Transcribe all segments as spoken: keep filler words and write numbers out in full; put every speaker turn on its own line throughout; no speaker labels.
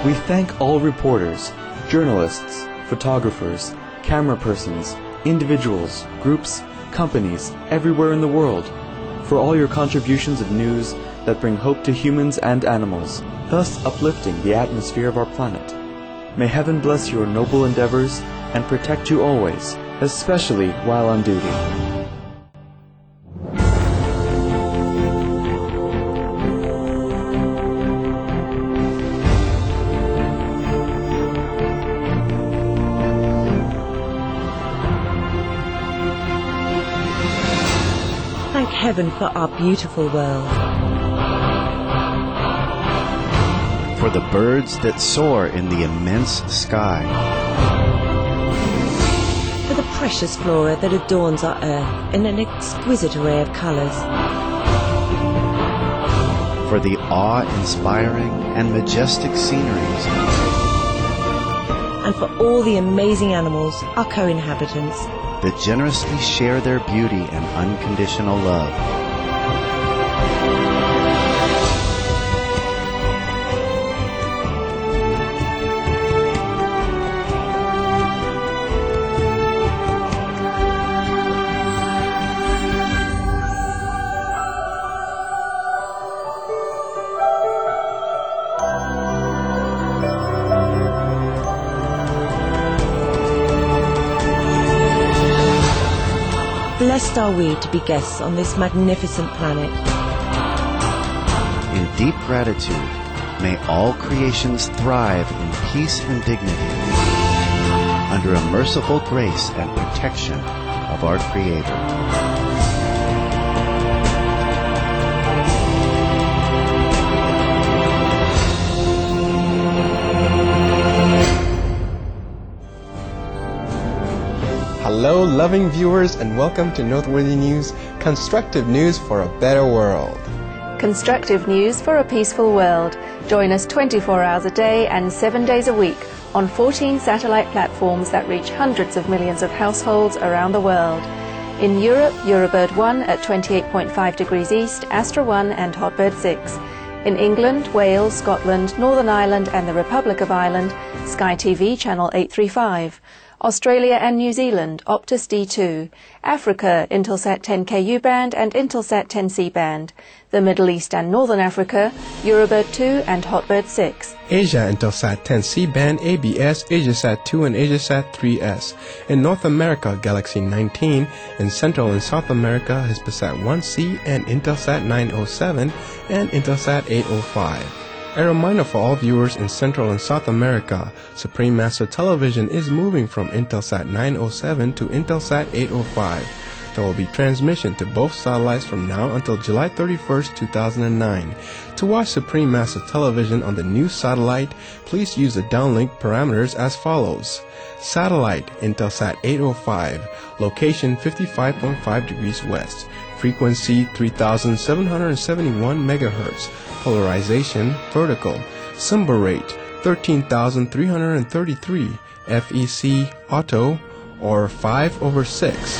We thank all reporters, journalists, photographers, camera persons, individuals, groups, companies, everywhere in the world, for all your contributions of news that bring hope to humans and animals, thus uplifting the atmosphere of our planet. May heaven bless your noble endeavors and protect you always, especially while on duty.
Thank heaven for our beautiful world.
For the birds that soar in the immense sky.
For the precious flora that adorns our earth in an exquisite array of colours.
For the awe-inspiring and majestic sceneries.
And for all the amazing animals, our co-inhabitants,
that generously share their beauty and unconditional love.
Blessed are we to be guests on this magnificent planet.
In deep gratitude, may all creations thrive in peace and dignity, under a merciful grace and protection of our Creator.
Hello, loving viewers, and welcome to Noteworthy News, constructive news for a better world.
Constructive news for a peaceful world. Join us twenty-four hours a day and seven days a week on fourteen satellite platforms that reach hundreds of millions of households around the world. In Europe, Eurobird one at twenty-eight point five degrees east, Astra one and Hotbird six. In England, Wales, Scotland, Northern Ireland and the Republic of Ireland, Sky T V channel eight thirty-five. Australia and New Zealand, Optus D two. Africa, Intelsat ten K U band and Intelsat ten C band. The Middle East and Northern Africa, Eurobird two and Hotbird six.
Asia, Intelsat ten C band, A B S, Asiasat two and Asiasat three S. In North America, Galaxy nineteen. In Central and South America, Hispasat one C and Intelsat nine oh seven and Intelsat eight oh five. A reminder for all viewers in Central and South America, Supreme Master Television is moving from Intelsat nine oh seven to Intelsat eight oh five. There will be transmission to both satellites from now until July thirty-first, two thousand nine. To watch Supreme Master Television on the new satellite, please use the downlink parameters as follows. Satellite, Intelsat eight oh five, location fifty-five point five degrees west, frequency three thousand seven hundred seventy-one megahertz, polarization vertical, symbol rate thirteen thousand three hundred thirty-three, F E C auto, or five over six.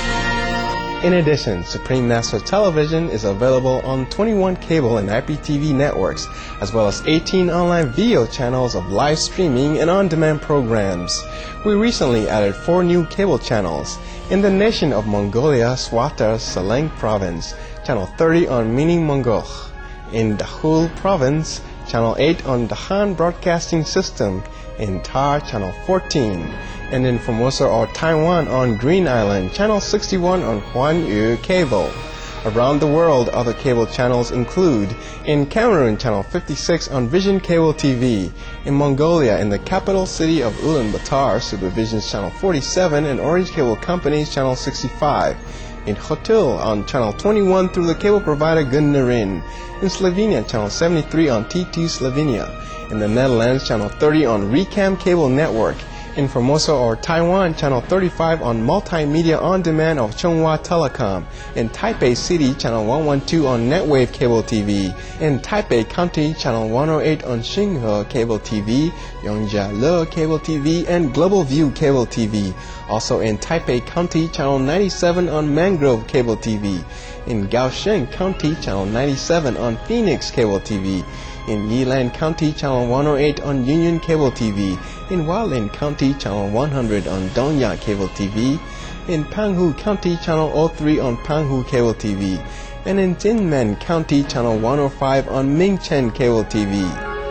In addition, Supreme Master Television is available on twenty-one cable and I P T V networks, as well as eighteen online video channels of live streaming and on-demand programs. We recently added four new cable channels. In the nation of Mongolia, Swata Saleng Province, channel thirty on Mini Mongol. In Dahul Province, channel eight on Dahan Broadcasting System. In Tar, channel fourteen. And in Formosa or Taiwan on Green Island, channel sixty-one on Huanyu Cable. Around the world, other cable channels include in Cameroon, channel fifty-six on Vision Cable T V. In Mongolia, in the capital city of Ulaanbaatar, Supervision's channel forty-seven and Orange Cable Company's channel sixty-five. In Hotel on channel twenty-one through the cable provider Gunnerin. In Slovenia, channel seventy-three on T two Slovenia. In the Netherlands, channel thirty on Recam Cable Network. In Formosa or Taiwan, channel thirty-five on Multimedia On Demand of Chunghwa Telecom. In Taipei City, channel one twelve on Netwave Cable T V. In Taipei County, channel one oh eight on Xinghe Cable T V, Yongjiale Cable T V, and Global View Cable T V. Also in Taipei County, channel ninety-seven on Mangrove Cable T V. In Kaohsiung County, channel ninety-seven on Phoenix Cable T V. In Yilan County, Channel one oh eight on Union Cable T V. In Hualien County, Channel one hundred on Dongya Cable T V. In Panghu County, Channel oh three on Panghu Cable T V. And in Jinmen County, Channel one oh five on Mingchen Cable T V.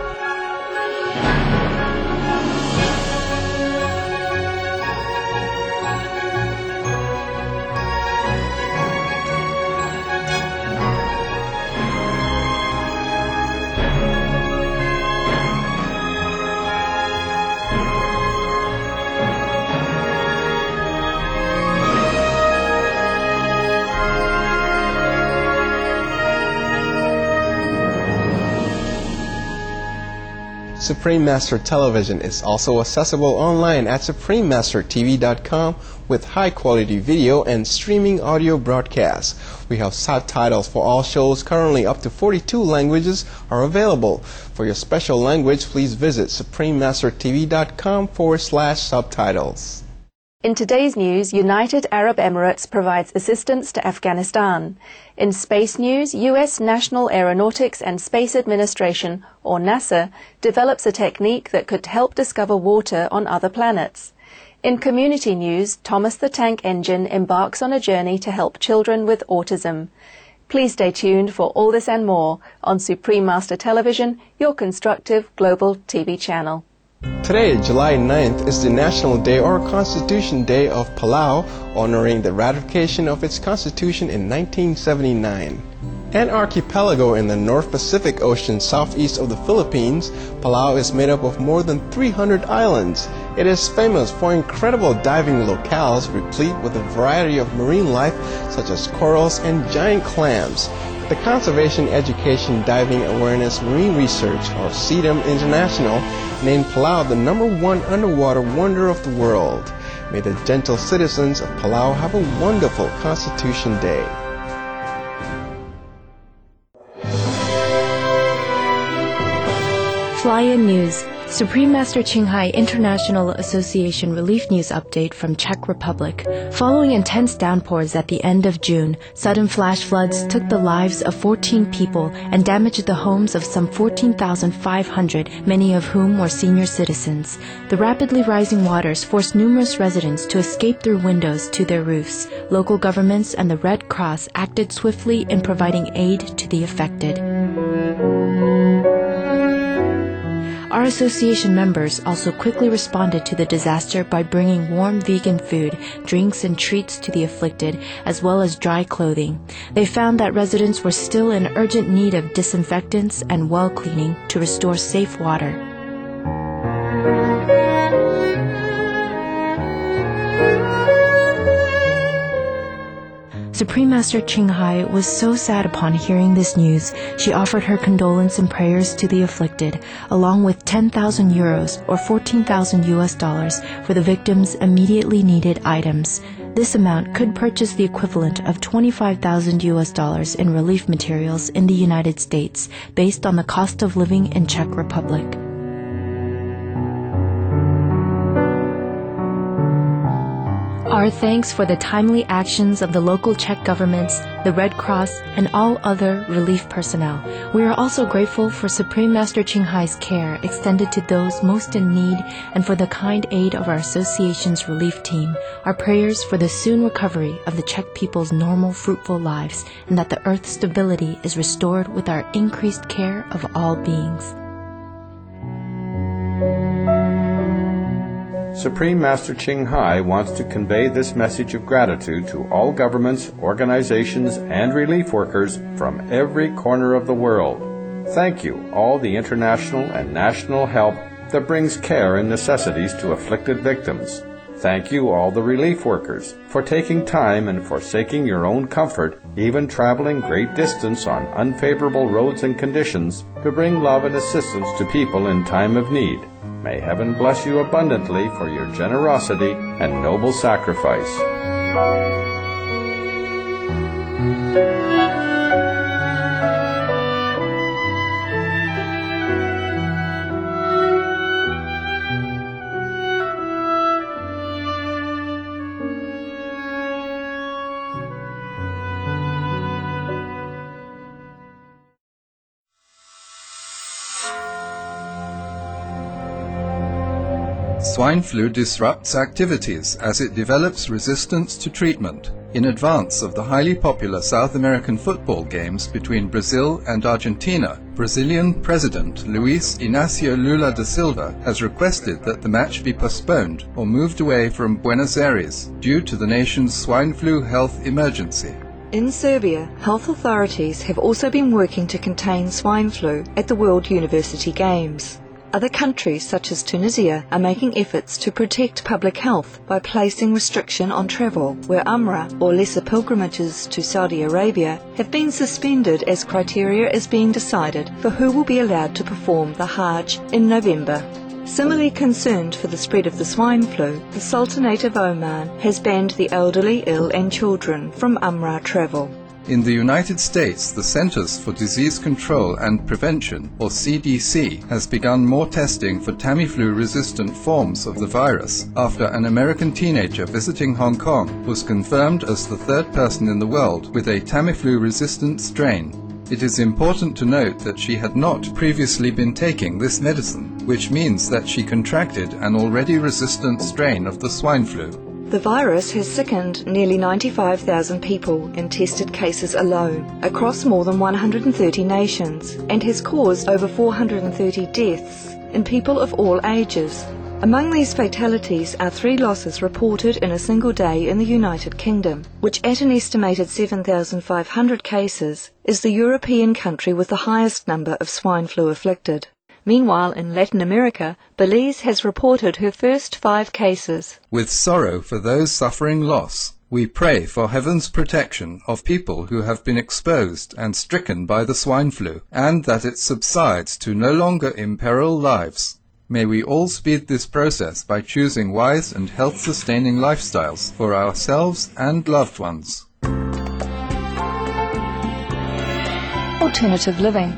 Supreme Master Television is also accessible online at supreme master t v dot com with high-quality video and streaming audio broadcasts. We have subtitles for all shows. Currently, up to forty-two languages are available. For your special language, please visit supreme master t v dot com forward slash subtitles.
In today's news, United Arab Emirates provides assistance to Afghanistan. In space news, U S National Aeronautics and Space Administration, or NASA, develops a technique that could help discover water on other planets. In community news, Thomas the Tank Engine embarks on a journey to help children with autism. Please stay tuned for all this and more on Supreme Master Television, your constructive global T V channel.
Today, July ninth, is the National Day or Constitution Day of Palau, honoring the ratification of its constitution in nineteen seventy-nine. An archipelago in the North Pacific Ocean southeast of the Philippines, Palau is made up of more than three hundred islands. It is famous for incredible diving locales replete with a variety of marine life such as corals and giant clams. The Conservation Education Diving Awareness Marine Research, or CEDAM International, named Palau the number one underwater wonder of the world. May the gentle citizens of Palau have a wonderful Constitution Day.
Fly-in news. Supreme Master Ching Hai International Association Relief News Update from Czech Republic. Following intense downpours at the end of June, sudden flash floods took the lives of fourteen people and damaged the homes of some fourteen thousand five hundred, many of whom were senior citizens. The rapidly rising waters forced numerous residents to escape through windows to their roofs. Local governments and the Red Cross acted swiftly in providing aid to the affected. Our association members also quickly responded to the disaster by bringing warm vegan food, drinks, and treats to the afflicted, as well as dry clothing. They found that residents were still in urgent need of disinfectants and well cleaning to restore safe water. Supreme Master Ching Hai was so sad upon hearing this news, she offered her condolence and prayers to the afflicted, along with ten thousand euros or fourteen thousand U S dollars for the victims' immediately needed items. This amount could purchase the equivalent of twenty-five thousand U S dollars in relief materials in the United States, based on the cost of living in Czech Republic. Our thanks for the timely actions of the local Czech governments, the Red Cross, and all other relief personnel. We are also grateful for Supreme Master Ching Hai's care extended to those most in need and for the kind aid of our association's relief team. Our prayers for the soon recovery of the Czech people's normal, fruitful lives, and that the earth's stability is restored with our increased care of all beings.
Supreme Master Ching Hai wants to convey this message of gratitude to all governments, organizations, and relief workers from every corner of the world. Thank you, all the international and national help that brings care and necessities to afflicted victims. Thank you, all the relief workers, for taking time and forsaking your own comfort, even traveling great distance on unfavorable roads and conditions, to bring love and assistance to people in time of need. May heaven bless you abundantly for your generosity and noble sacrifice.
Swine flu disrupts activities as it develops resistance to treatment. In advance of the highly popular South American football games between Brazil and Argentina, Brazilian President Luiz Inácio Lula da Silva has requested that the match be postponed or moved away from Buenos Aires due to the nation's swine flu health emergency.
In Serbia, health authorities have also been working to contain swine flu at the World University Games. Other countries, such as Tunisia, are making efforts to protect public health by placing restriction on travel, where Umrah, or lesser pilgrimages to Saudi Arabia, have been suspended as criteria is being decided for who will be allowed to perform the Hajj in November. Similarly concerned for the spread of the swine flu, the Sultanate of Oman has banned the elderly, ill and children from Umrah travel.
In the United States, the Centers for Disease Control and Prevention, or C D C, has begun more testing for Tamiflu-resistant forms of the virus after an American teenager visiting Hong Kong was confirmed as the third person in the world with a Tamiflu-resistant strain. It is important to note that she had not previously been taking this medicine, which means that she contracted an already resistant strain of the swine flu.
The virus has sickened nearly ninety-five thousand people in tested cases alone across more than one hundred thirty nations and has caused over four hundred thirty deaths in people of all ages. Among these fatalities are three losses reported in a single day in the United Kingdom, which at an estimated seven thousand five hundred cases is the European country with the highest number of swine flu afflicted. Meanwhile, in Latin America, Belize has reported her first five cases.
With sorrow for those suffering loss, we pray for heaven's protection of people who have been exposed and stricken by the swine flu, and that it subsides to no longer imperil lives. May we all speed this process by choosing wise and health-sustaining lifestyles for ourselves and loved ones.
Alternative living.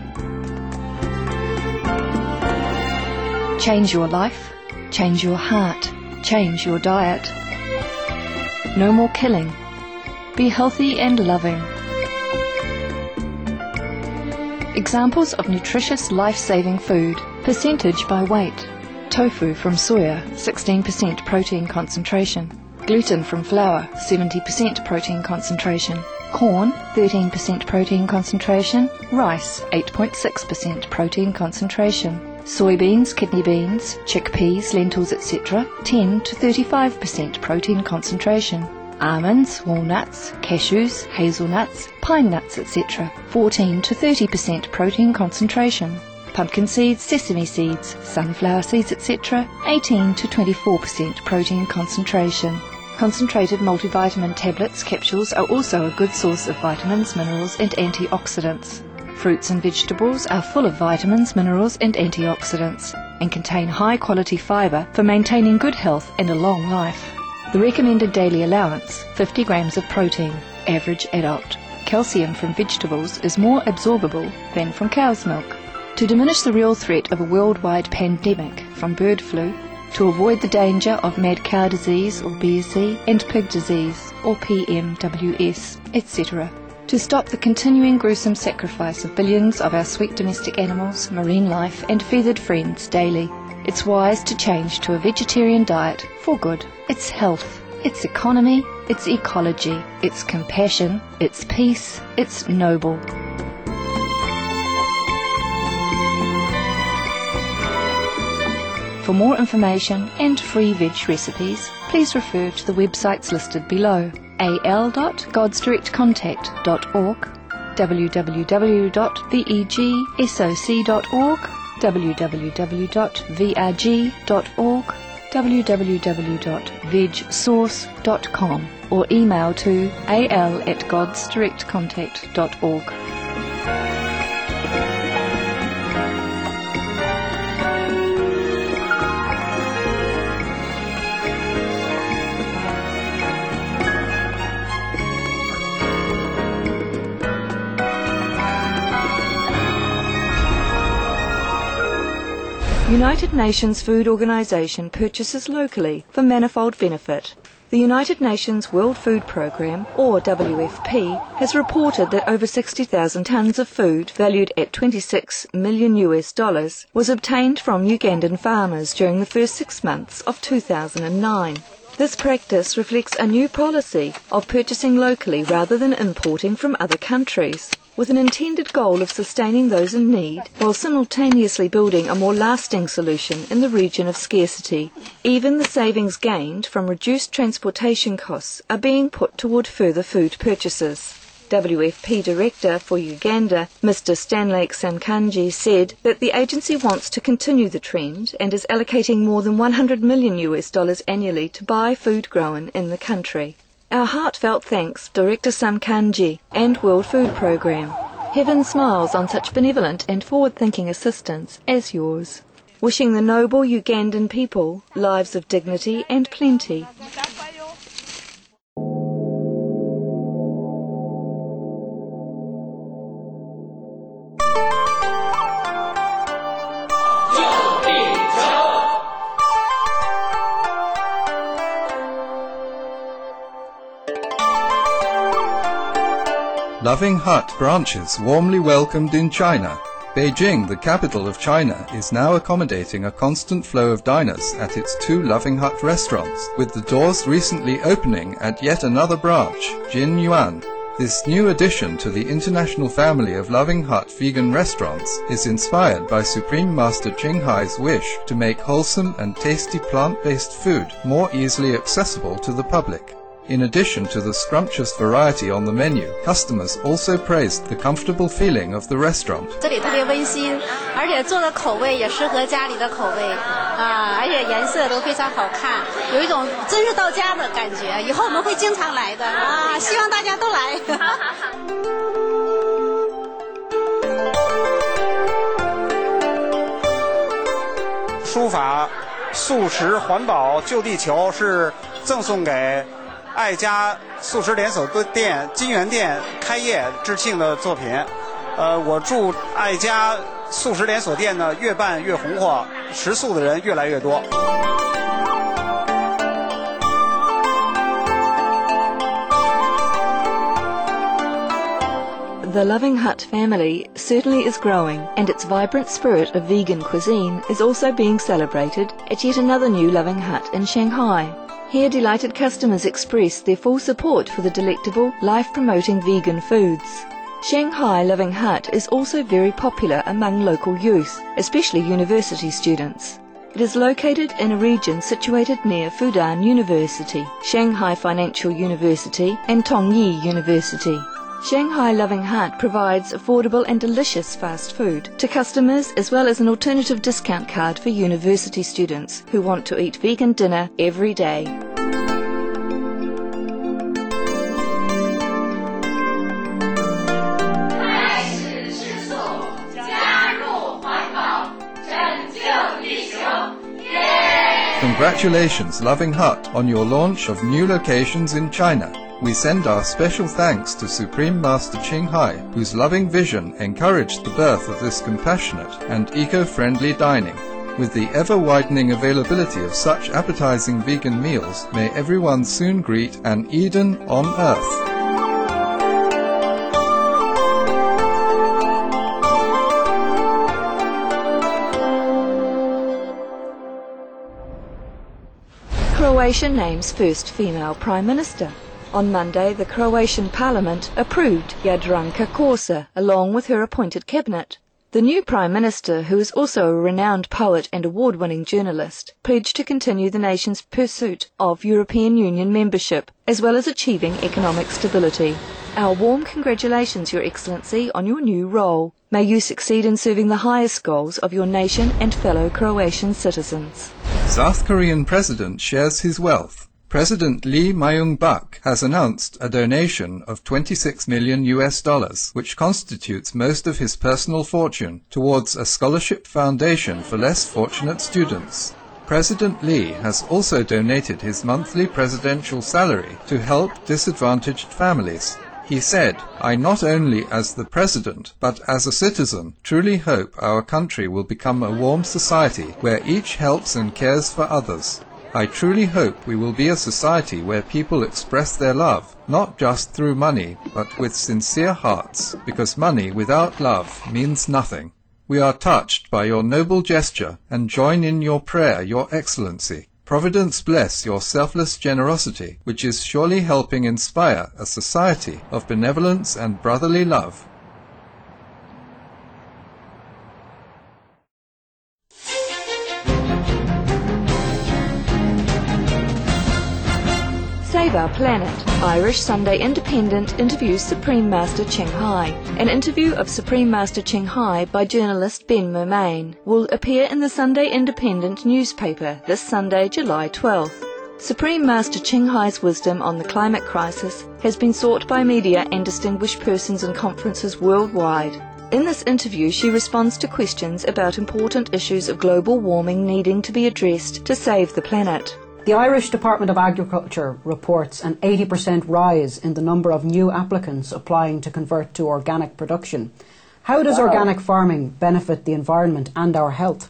Change your life, change your heart, change your diet. No more killing. Be healthy and loving. Examples of nutritious life-saving food. Percentage by weight. Tofu from soya, sixteen percent protein concentration. Gluten from flour, seventy percent protein concentration. Corn, thirteen percent protein concentration. Rice, eight point six percent protein concentration. Soybeans, kidney beans, chickpeas, lentils, et cetera, ten to thirty-five percent protein concentration. Almonds, walnuts, cashews, hazelnuts, pine nuts, et cetera, fourteen to thirty percent protein concentration. Pumpkin seeds, sesame seeds, sunflower seeds, et cetera, eighteen to twenty-four percent protein concentration. Concentrated multivitamin tablets, capsules are also a good source of vitamins, minerals, and antioxidants. Fruits and vegetables are full of vitamins, minerals, and antioxidants, and contain high-quality fibre for maintaining good health and a long life. The recommended daily allowance, fifty grams of protein, average adult. Calcium from vegetables is more absorbable than from cow's milk. To diminish the real threat of a worldwide pandemic from bird flu, to avoid the danger of mad cow disease or B S E and pig disease or P M W S, et cetera, to stop the continuing gruesome sacrifice of billions of our sweet domestic animals, marine life and feathered friends daily, it's wise to change to a vegetarian diet for good. It's health, it's economy, it's ecology, it's compassion, it's peace, it's noble. For more information and free veg recipes, please refer to the websites listed below: a l dot gods direct contact dot org, w w w dot vegsoc dot org, w w w dot v r g dot org, w w w dot veg source dot com, or email to a l at gods direct contact dot org.
United Nations Food Organization purchases locally for manifold benefit. The United Nations World Food Programme, or W F P, has reported that over sixty thousand tonnes of food, valued at twenty-six million U S dollars, was obtained from Ugandan farmers during the first six months of two thousand nine. This practice reflects a new policy of purchasing locally rather than importing from other countries, with an intended goal of sustaining those in need while simultaneously building a more lasting solution in the region of scarcity. Even the savings gained from reduced transportation costs are being put toward further food purchases. W F P Director for Uganda, Mister Stanley Samkanji, said that the agency wants to continue the trend and is allocating more than one hundred million U S dollars annually to buy food grown in the country. Our heartfelt thanks, Director Samkanji and World Food Programme. Heaven smiles on such benevolent and forward-thinking assistance as yours. Wishing the noble Ugandan people lives of dignity and plenty.
Loving Hut branches warmly welcomed in China. Beijing, the capital of China, is now accommodating a constant flow of diners at its two Loving Hut restaurants, with the doors recently opening at yet another branch, Jinyuan. This new addition to the international family of Loving Hut vegan restaurants is inspired by Supreme Master Ching Hai's wish to make wholesome and tasty plant-based food more easily accessible to the public. In addition to the scrumptious variety on the menu, customers also praised the comfortable feeling of the restaurant.
这里特别温馨，而且做的口味也适合家里的口味啊，而且颜色都非常好看，有一种真是到家的感觉。以后我们会经常来的啊，希望大家都来。
书法、素食、环保、救地球是赠送给 爱家素食连锁店金源店开业致庆的作品，呃，我祝爱家素食连锁店呢越办越红火，食素的人越来越多。
The Loving Hut family certainly is growing, and its vibrant spirit of vegan cuisine is also being celebrated at yet another new Loving Hut in Shanghai. Here, delighted customers express their full support for the delectable, life-promoting vegan foods. Shanghai Loving Hut is also very popular among local youth, especially university students. It is located in a region situated near Fudan University, Shanghai Financial University and Tongyi University. Shanghai Loving Hut provides affordable and delicious fast food to customers, as well as an alternative discount card for university students who want to eat vegan dinner every day.
Congratulations, Loving Hut, on your launch of new locations in China. We send our special thanks to Supreme Master Ching Hai, whose loving vision encouraged the birth of this compassionate and eco-friendly dining. With the ever-widening availability of such appetizing vegan meals, may everyone soon greet an Eden on earth.
Croatia names first female Prime Minister. On Monday, the Croatian Parliament approved Jadranka Kosor along with her appointed cabinet. The new Prime Minister, who is also a renowned poet and award-winning journalist, pledged to continue the nation's pursuit of European Union membership, as well as achieving economic stability. Our warm congratulations, Your Excellency, on your new role. May you succeed in serving the highest goals of your nation and fellow Croatian citizens.
South Korean President shares his wealth. President Lee Myung-bak has announced a donation of twenty-six million U S dollars, which constitutes most of his personal fortune, towards a scholarship foundation for less fortunate students. President Lee has also donated his monthly presidential salary to help disadvantaged families. He said, "I not only as the president, but as a citizen, truly hope our country will become a warm society where each helps and cares for others. I truly hope we will be a society where people express their love, not just through money, but with sincere hearts, because money without love means nothing. We are touched by your noble gesture and join in your prayer, Your Excellency. Providence bless your selfless generosity, which is surely helping inspire a society of benevolence and brotherly love.
Save Our Planet. Irish Sunday Independent interviews Supreme Master Ching Hai. An interview of Supreme Master Ching Hai by journalist Ben Mermain will appear in the Sunday Independent newspaper this Sunday, July twelfth. Supreme Master Ching Hai's wisdom on the climate crisis has been sought by media and distinguished persons in conferences worldwide. In this interview, she responds to questions about important issues of global warming needing to be addressed to save the planet.
The Irish Department of Agriculture reports an eighty percent rise in the number of new applicants applying to convert to organic production. How does
Wow.
organic farming benefit the environment and our health?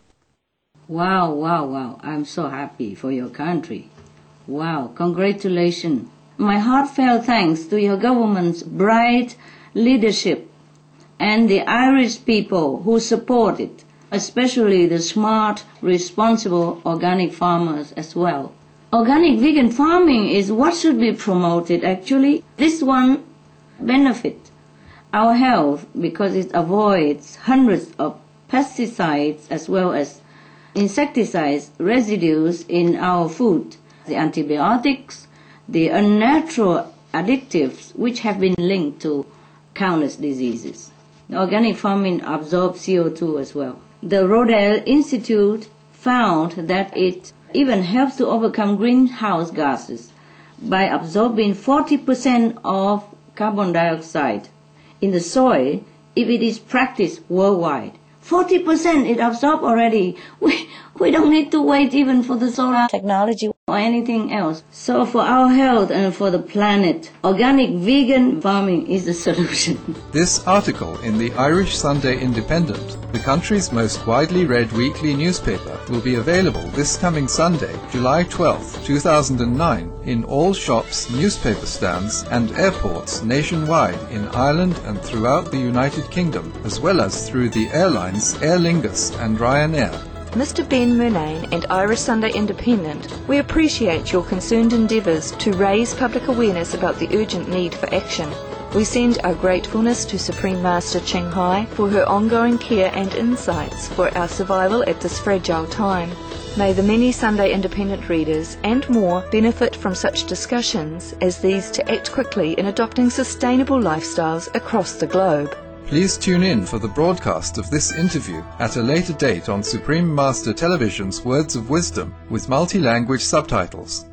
Wow, wow, wow. I'm so happy for your country. Wow, congratulations. My heartfelt thanks to your government's bright leadership and the Irish people who support it, especially the smart, responsible organic farmers as well. Organic vegan farming is what should be promoted actually. This one benefits our health because it avoids hundreds of pesticides as well as insecticides residues in our food, the antibiotics, the unnatural additives which have been linked to countless diseases. Organic farming absorbs C O two as well. The Rodale Institute found that it even helps to overcome greenhouse gases by absorbing forty percent of carbon dioxide in the soil if it is practiced worldwide. forty percent it absorbs already. We, we don't need to wait even for the solar technology or anything else. So for our health and for the planet, organic vegan farming is the solution.
This article in the Irish Sunday Independent, the country's most widely read weekly newspaper, will be available this coming Sunday, July twelfth, two thousand nine, in all shops, newspaper stands and airports nationwide in Ireland and throughout the United Kingdom, as well as through the airlines Aer Lingus and Ryanair.
Mister Ben Murnane and Irish Sunday Independent, we appreciate your concerned endeavours to raise public awareness about the urgent need for action. We send our gratefulness to Supreme Master Ching Hai for her ongoing care and insights for our survival at this fragile time. May the many Sunday Independent readers and more benefit from such discussions as these to act quickly in adopting sustainable lifestyles across the globe.
Please tune in for the broadcast of this interview at a later date on Supreme Master Television's Words of Wisdom with multi-language subtitles.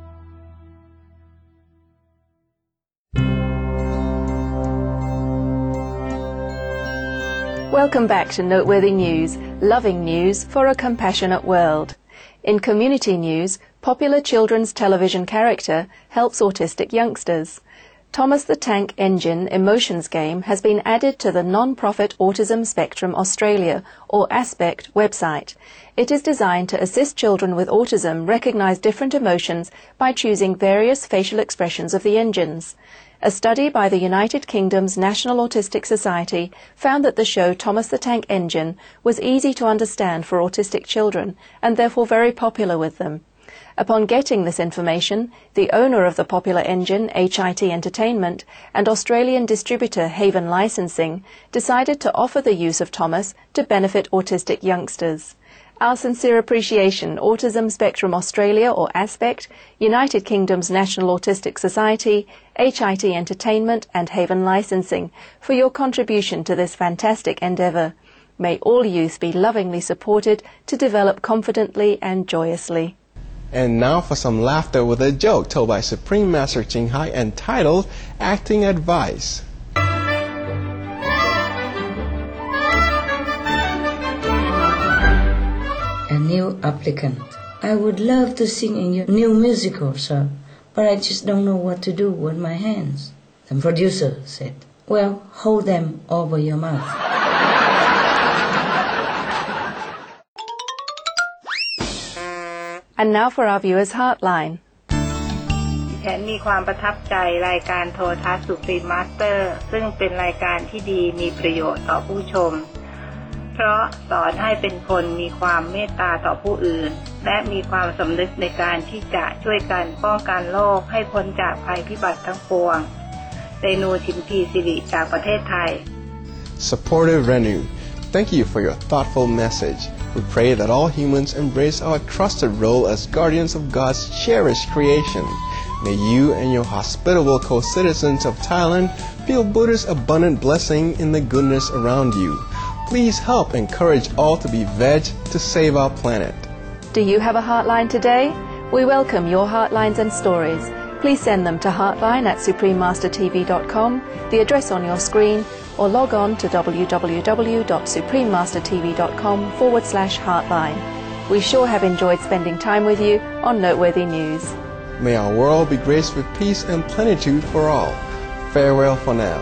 Welcome back to Noteworthy News, loving news for a compassionate world. In community news, popular children's television character helps autistic youngsters. Thomas the Tank Engine Emotions game has been added to the non-profit Autism Spectrum Australia, or ASPECT, website. It is designed to assist children with autism recognise different emotions by choosing various facial expressions of the engines. A study by the United Kingdom's National Autistic Society found that the show Thomas the Tank Engine was easy to understand for autistic children and therefore very popular with them. Upon getting this information, the owner of the popular engine, H I T Entertainment, and Australian distributor Haven Licensing decided to offer the use of Thomas to benefit autistic youngsters. Our sincere appreciation, Autism Spectrum Australia, or ASPECT, United Kingdom's National Autistic Society, H I T Entertainment and Haven Licensing for your contribution to this fantastic endeavour. May all youth be lovingly supported to develop confidently and joyously.
And now for some laughter with a joke told by Supreme Master Ching Hai entitled Acting Advice.
A new applicant. I would love to sing in your new musical, sir, but I just don't know what to do with my hands. The producer said, well, hold them over your mouth.
And now for our viewers' Heartline.
ฉันมีความประทับใจรายการโทรทัศน์ Supreme Master ซึ่งเป็นรายการที่ดีมีประโยชน์ต่อผู้ชมเพราะสอนให้เป็นคนมีความเมตตาต่อผู้อื่นและมีความสำนึกในการที่จะช่วยกันป้องกันโลกให้พ้นจากภัยพิบัติทั้งปวงเรนูชิมพีสิริจากประเทศไทย
Supportive Renu, thank you for your thoughtful message. We pray that all humans embrace our trusted role as guardians of God's cherished creation. May you and your hospitable co-citizens of Thailand feel Buddha's abundant blessing in the goodness around you. Please help encourage all to be veg to save our planet.
Do you have a Heartline today? We welcome your Heartlines and stories. Please send them to heartline at supreme master t v dot com, the address on your screen, or log on to w w w dot supreme master t v dot com forward slash heartline. We sure have enjoyed spending time with you on Noteworthy News.
May our world be graced with peace and plenitude for all. Farewell for now.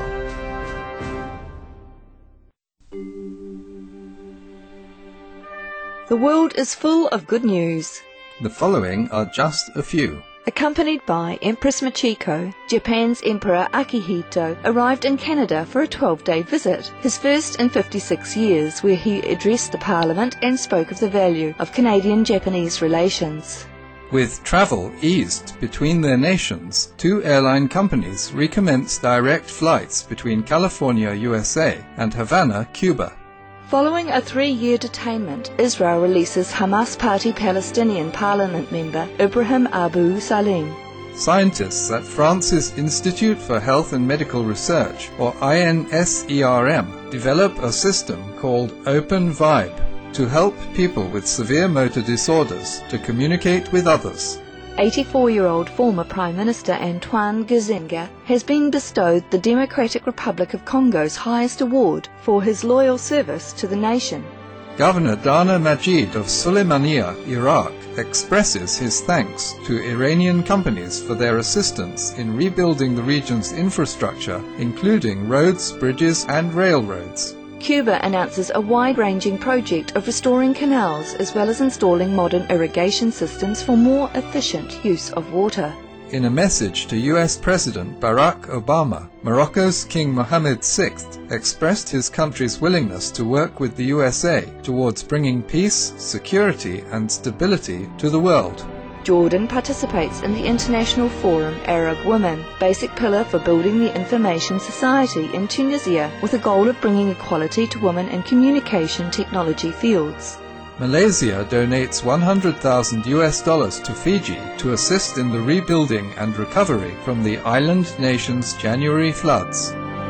The world is full of good news.
The following are just a few.
Accompanied by Empress Michiko, Japan's Emperor Akihito arrived in Canada for a twelve-day visit, his first in fifty-six years, where he addressed the Parliament and spoke of the value of Canadian-Japanese relations.
With travel eased between their nations, two airline companies recommenced direct flights between California, U S A and Havana, Cuba.
Following a three-year detainment, Israel releases Hamas Party Palestinian Parliament member Ibrahim Abu Salim.
Scientists at France's Institute for Health and Medical Research, or I N S E R M, develop a system called Open Vibe to help people with severe motor disorders to communicate with others.
eighty-four-year-old former Prime Minister Antoine Gizenga has been bestowed the Democratic Republic of Congo's highest award for his loyal service to the nation.
Governor Dana Majid of Suleimania, Iraq, expresses his thanks to Iranian companies for their assistance in rebuilding the region's infrastructure, including roads, bridges and railroads.
Cuba announces a wide-ranging project of restoring canals as well as installing modern irrigation systems for more efficient use of water.
In a message to U S President Barack Obama, Morocco's King Mohammed the sixth expressed his country's willingness to work with the U S A towards bringing peace, security and stability to the world.
Jordan participates in the International Forum Arab Women, basic pillar for building the information society in Tunisia with a goal of bringing equality to women in communication technology fields.
Malaysia donates one hundred thousand U S dollars to Fiji to assist in the rebuilding and recovery from the island nation's January floods.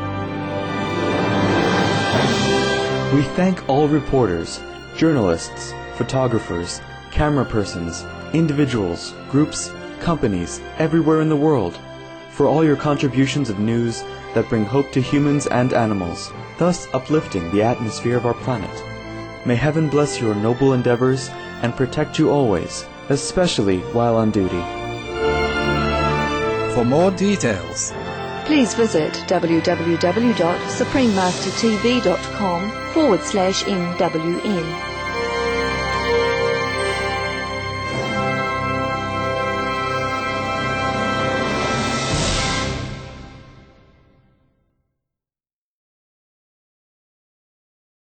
We thank all reporters, journalists, photographers, camera persons, individuals, groups, companies, everywhere in the world, for all your contributions of news that bring hope to humans and animals, thus uplifting the atmosphere of our planet. May heaven bless your noble endeavors and protect you always, especially while on duty.
For more details,
please visit w w w dot supreme master t v dot com forward slash M W N.